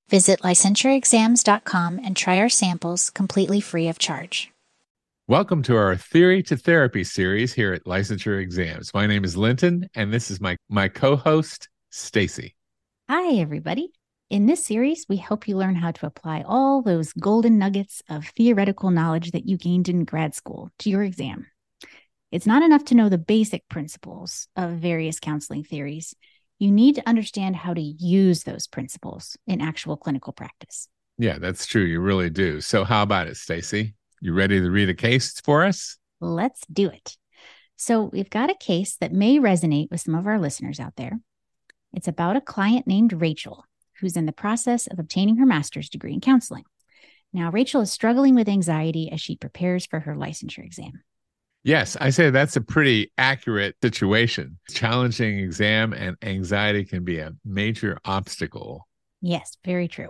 Visit licensuraexams.com and try our samples completely free of charge. Welcome to our Theory to Therapy series here at Licensure Exams. My name is Linton, and this is my co-host, Stacy. Hi, everybody. In this series, we help you learn how to apply all those golden nuggets of theoretical knowledge that you gained in grad school to your exam. It's not enough to know the basic principles of various counseling theories. You need to understand how to use those principles in actual clinical practice. Yeah, that's true. You really do. So how about it, Stacy? You ready to read a case for us? Let's do it. So we've got a case that may resonate with some of our listeners out there. It's about a client named Rachel, who's in the process of obtaining her master's degree in counseling. Now, Rachel is struggling with anxiety as she prepares for her licensure exam. Yes, I say that's a pretty accurate situation. Challenging exam and anxiety can be a major obstacle. Yes, very true.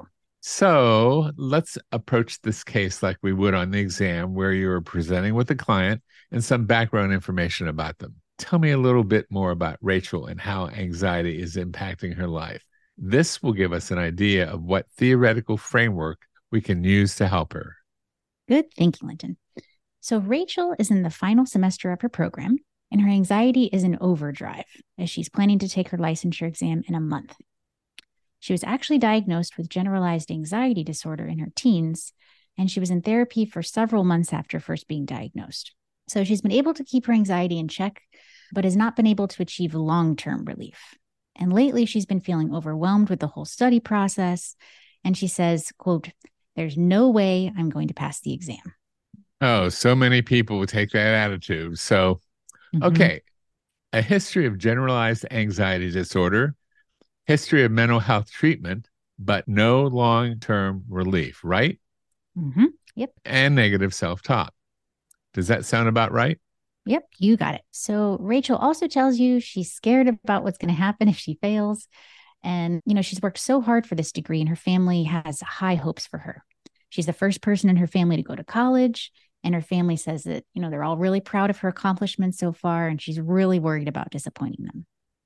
So let's approach this case like we would on the exam, where you're presenting with the client and some background information about them. Tell me a little bit more about Rachel and how anxiety is impacting her life. This will give us an idea of what theoretical framework we can use to help her. Good thinking, Linton. So Rachel is in the final semester of her program, and her anxiety is in overdrive as she's planning to take her licensure exam in a month. She was actually diagnosed with generalized anxiety disorder in her teens, and she was in therapy for several months after first being diagnosed. So she's been able to keep her anxiety in check, but has not been able to achieve long-term relief. And lately, she's been feeling overwhelmed with the whole study process, and she says, quote, "There's no way I'm going to pass the exam." Oh, so many people would take that attitude. So, okay, a history of generalized anxiety disorder, history of mental health treatment, but no long-term relief, right? Yep. And negative self-talk. Does that sound about right? Yep, you got it. So Rachel also tells you she's scared about what's going to happen if she fails. And, she's worked so hard for this degree and her family has high hopes for her. She's the first person in her family to go to college. And her family says that, they're all really proud of her accomplishments so far. And she's really worried about disappointing them.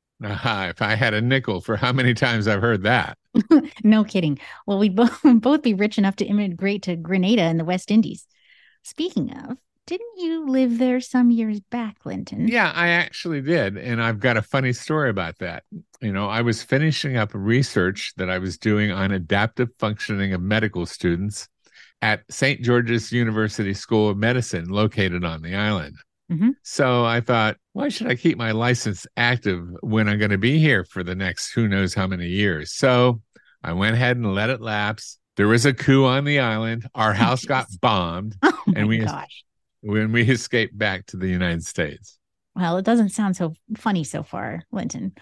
If I had a nickel for how many times I've heard that. No kidding. Well, we'd both be rich enough to immigrate to Grenada in the West Indies. Speaking of, didn't you live there some years back, Linton? Yeah, I actually did. And I've got a funny story about that. I was finishing up research that I was doing on adaptive functioning of medical students at St. George's University School of Medicine, located on the island. So I thought, why should I keep my license active when I'm going to be here for the next who knows how many years? So I went ahead and let it lapse. There was a coup on the island. Our house got bombed. And when we escaped back to the United States. Well, it doesn't sound so funny so far, Linton.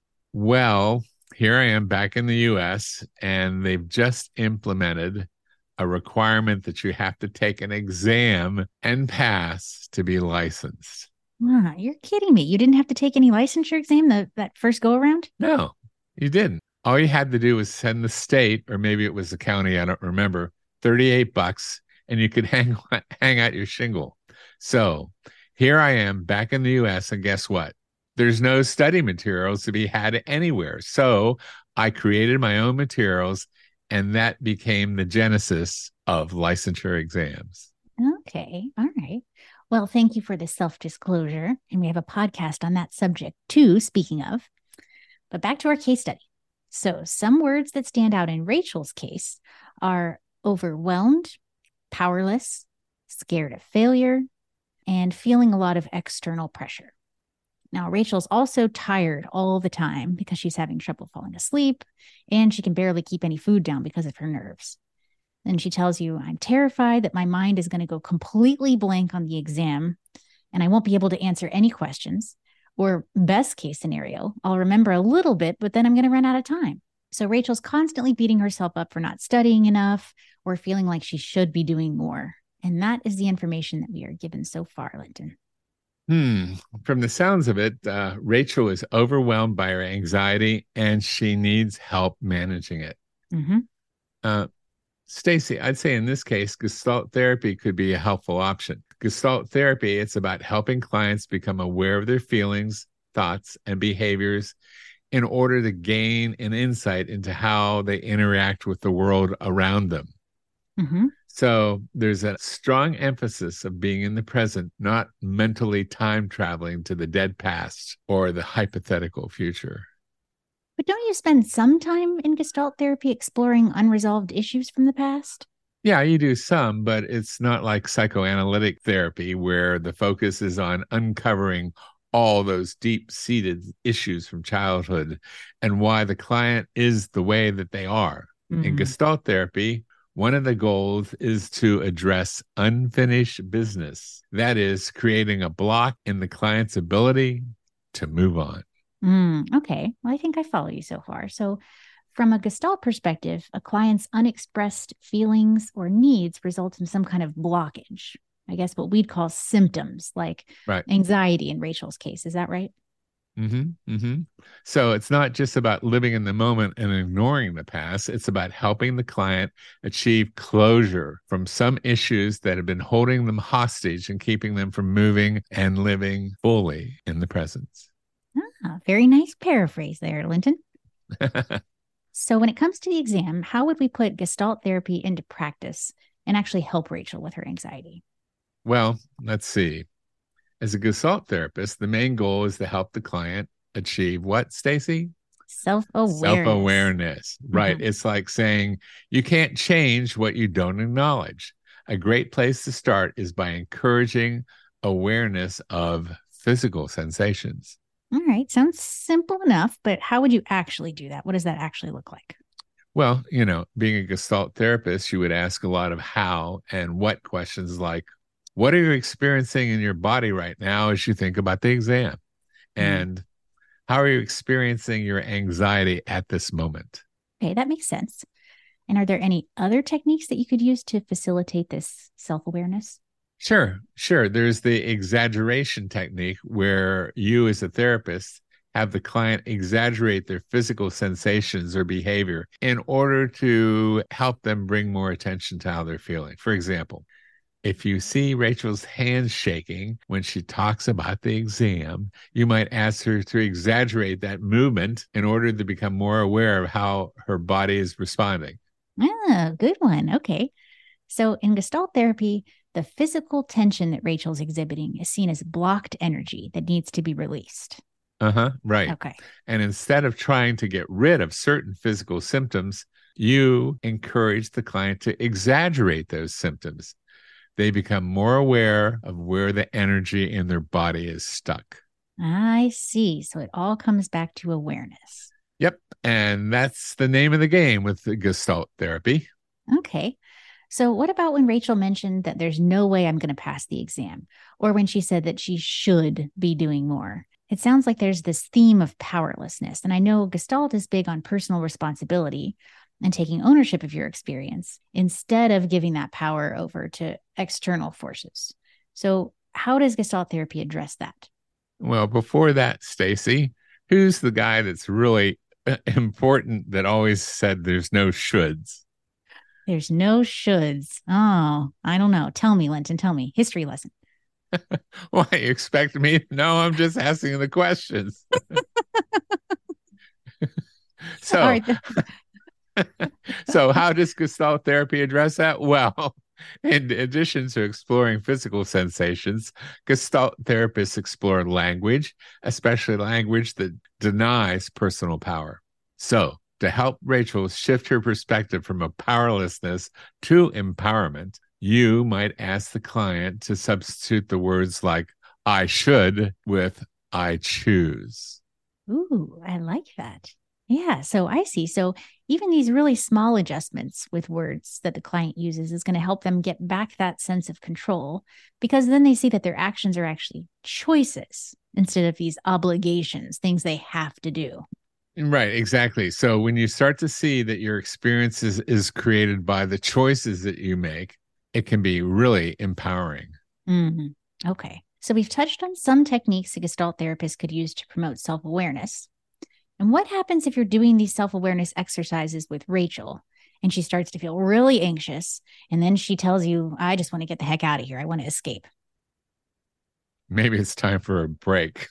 Well, here I am back in the U.S., and they've just implemented a requirement that you have to take an exam and pass to be licensed. You're kidding me. You didn't have to take any licensure exam that first go around? No, you didn't. All you had to do was send the state, or maybe it was the county, I don't remember, $38, and you could hang out your shingle. So here I am back in the U.S., and guess what? There's no study materials to be had anywhere. So I created my own materials, and that became the genesis of licensure exams. Okay. All right. Well, thank you for the self-disclosure. And we have a podcast on that subject too, speaking of. But back to our case study. So some words that stand out in Rachel's case are overwhelmed, powerless, scared of failure, and feeling a lot of external pressure. Now, Rachel's also tired all the time because she's having trouble falling asleep, and she can barely keep any food down because of her nerves. Then she tells you, "I'm terrified that my mind is going to go completely blank on the exam, and I won't be able to answer any questions. Or best case scenario, I'll remember a little bit, but then I'm going to run out of time." So Rachel's constantly beating herself up for not studying enough or feeling like she should be doing more. And that is the information that we are given so far, Linton. From the sounds of it, Rachel is overwhelmed by her anxiety and she needs help managing it. Stacy, I'd say in this case, Gestalt therapy could be a helpful option. Gestalt therapy, it's about helping clients become aware of their feelings, thoughts, and behaviors in order to gain an insight into how they interact with the world around them. Mm-hmm. So there's a strong emphasis of being in the present, not mentally time traveling to the dead past or the hypothetical future. But don't you spend some time in Gestalt therapy exploring unresolved issues from the past? Yeah, you do some, but it's not like psychoanalytic therapy where the focus is on uncovering all those deep-seated issues from childhood and why the client is the way that they are. In Gestalt therapy, one of the goals is to address unfinished business. That is, creating a block in the client's ability to move on. Okay. Well, I think I follow you so far. So, from a Gestalt perspective, a client's unexpressed feelings or needs result in some kind of blockage. I guess what we'd call symptoms, like anxiety in Rachel's case. Is that right? So it's not just about living in the moment and ignoring the past. It's about helping the client achieve closure from some issues that have been holding them hostage and keeping them from moving and living fully in the present. Very nice paraphrase there, Linton. So when it comes to the exam, how would we put Gestalt therapy into practice and actually help Rachel with her anxiety? Well, let's see. As a Gestalt therapist, the main goal is to help the client achieve what, Stacy? Self-awareness. Self-awareness. Right. It's like saying you can't change what you don't acknowledge. A great place to start is by encouraging awareness of physical sensations. All right. Sounds simple enough, but how would you actually do that? What does that actually look like? Well, being a Gestalt therapist, you would ask a lot of how and what questions like, what are you experiencing in your body right now as you think about the exam? And how are you experiencing your anxiety at this moment? Okay, that makes sense. And are there any other techniques that you could use to facilitate this self-awareness? Sure. There's the exaggeration technique where you as a therapist have the client exaggerate their physical sensations or behavior in order to help them bring more attention to how they're feeling. For example, if you see Rachel's hands shaking when she talks about the exam, you might ask her to exaggerate that movement in order to become more aware of how her body is responding. Good one. Okay. So in Gestalt therapy, the physical tension that Rachel's exhibiting is seen as blocked energy that needs to be released. Right. Okay. And instead of trying to get rid of certain physical symptoms, you encourage the client to exaggerate those symptoms. They become more aware of where the energy in their body is stuck. I see. So it all comes back to awareness. Yep. And that's the name of the game with the Gestalt therapy. Okay. So what about when Rachel mentioned that there's no way I'm going to pass the exam, or when she said that she should be doing more? It sounds like there's this theme of powerlessness. And I know Gestalt is big on personal responsibility and taking ownership of your experience instead of giving that power over to external forces. So how does Gestalt therapy address that? Well, before that, Stacy, who's the guy that's really important that always said there's no shoulds? There's no shoulds. Oh, I don't know. Tell me, Linton, tell me. History lesson. Why, you expect me? No, I'm just asking the questions. So, so how does Gestalt therapy address that? Well, in addition to exploring physical sensations, Gestalt therapists explore language, especially language that denies personal power. So, to help Rachel shift her perspective from a powerlessness to empowerment, you might ask the client to substitute the words like I should with I choose. Ooh, I like that. Yeah, so I see. So even these really small adjustments with words that the client uses is going to help them get back that sense of control, because then they see that their actions are actually choices instead of these obligations, things they have to do. Right, exactly. So when you start to see that your experience is created by the choices that you make, it can be really empowering. Okay. So we've touched on some techniques a Gestalt therapist could use to promote self-awareness. And what happens if you're doing these self-awareness exercises with Rachel and she starts to feel really anxious and then she tells you, I just want to get the heck out of here. I want to escape. Maybe it's time for a break.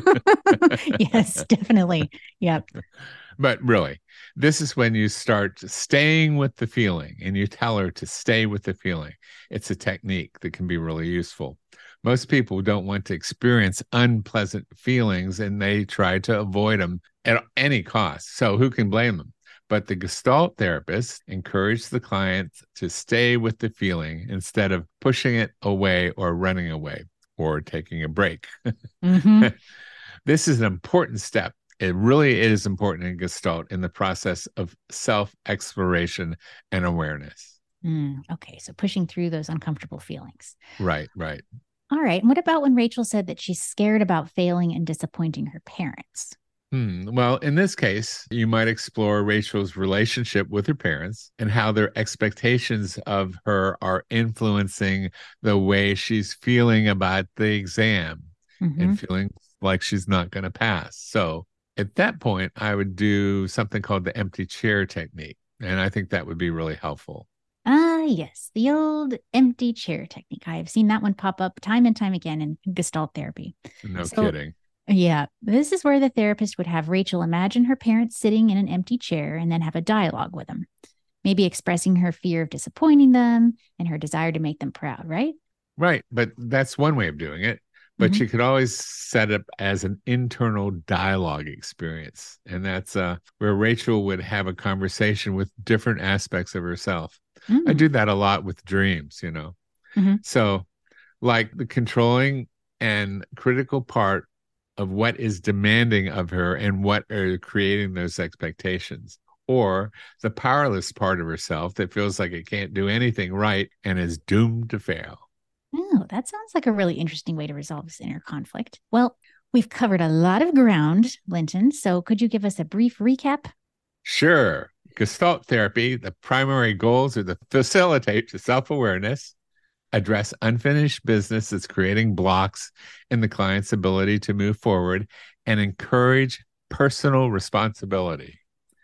Yes, definitely. Yep. But really, this is when you start staying with the feeling and you tell her to stay with the feeling. It's a technique that can be really useful. Most people don't want to experience unpleasant feelings and they try to avoid them at any cost. So who can blame them? But the Gestalt therapist encouraged the client to stay with the feeling instead of pushing it away or running away or taking a break. Mm-hmm. This is an important step. It really is important in Gestalt in the process of self-exploration and awareness. Okay, so pushing through those uncomfortable feelings. Right, right. All right. And what about when Rachel said that she's scared about failing and disappointing her parents? Well, in this case, you might explore Rachel's relationship with her parents and how their expectations of her are influencing the way she's feeling about the exam and feeling like she's not going to pass. So at that point, I would do something called the empty chair technique. And I think that would be really helpful. Yes, the old empty chair technique. I have seen that one pop up time and time again in Gestalt therapy. No kidding. Yeah, this is where the therapist would have Rachel imagine her parents sitting in an empty chair and then have a dialogue with them, maybe expressing her fear of disappointing them and her desire to make them proud, right? Right. But that's one way of doing it. But you could always set up as an internal dialogue experience. And that's where Rachel would have a conversation with different aspects of herself. I do that a lot with dreams, you know. So, like the controlling and critical part of what is demanding of her and what are creating those expectations, or the powerless part of herself that feels like it can't do anything right and is doomed to fail. Oh, that sounds like a really interesting way to resolve this inner conflict. Well, we've covered a lot of ground, Linton. So could you give us a brief recap? Sure. Gestalt therapy, the primary goals are to facilitate self-awareness, address unfinished business that's creating blocks in the client's ability to move forward, and encourage personal responsibility.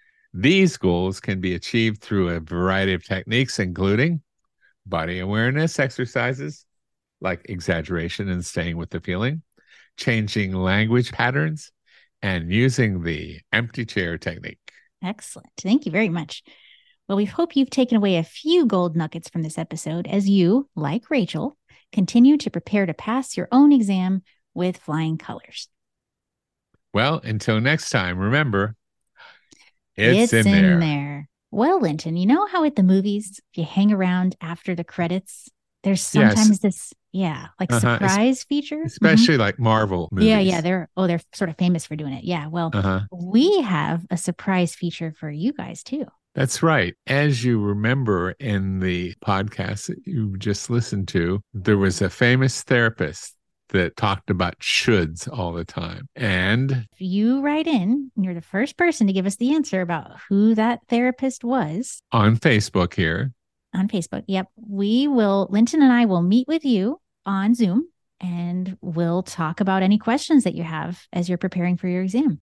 These goals can be achieved through a variety of techniques, including body awareness exercises, like exaggeration and staying with the feeling, changing language patterns, and using the empty chair technique. Excellent. Thank you very much. Well, we hope you've taken away a few gold nuggets from this episode as you, like Rachel, continue to prepare to pass your own exam with flying colors. Well, until next time, remember, it's in there. Well, Linton, you know how at the movies, if you hang around after the credits, there's sometimes this, surprise feature. Especially like Marvel movies. Yeah. They're sort of famous for doing it. Yeah. Well, we have a surprise feature for you guys too. That's right. As you remember in the podcast that you just listened to, there was a famous therapist that talked about shoulds all the time. And if you write in, you're the first person to give us the answer about who that therapist was. On Facebook here. On Facebook. Yep. Linton and I will meet with you on Zoom and we'll talk about any questions that you have as you're preparing for your exam.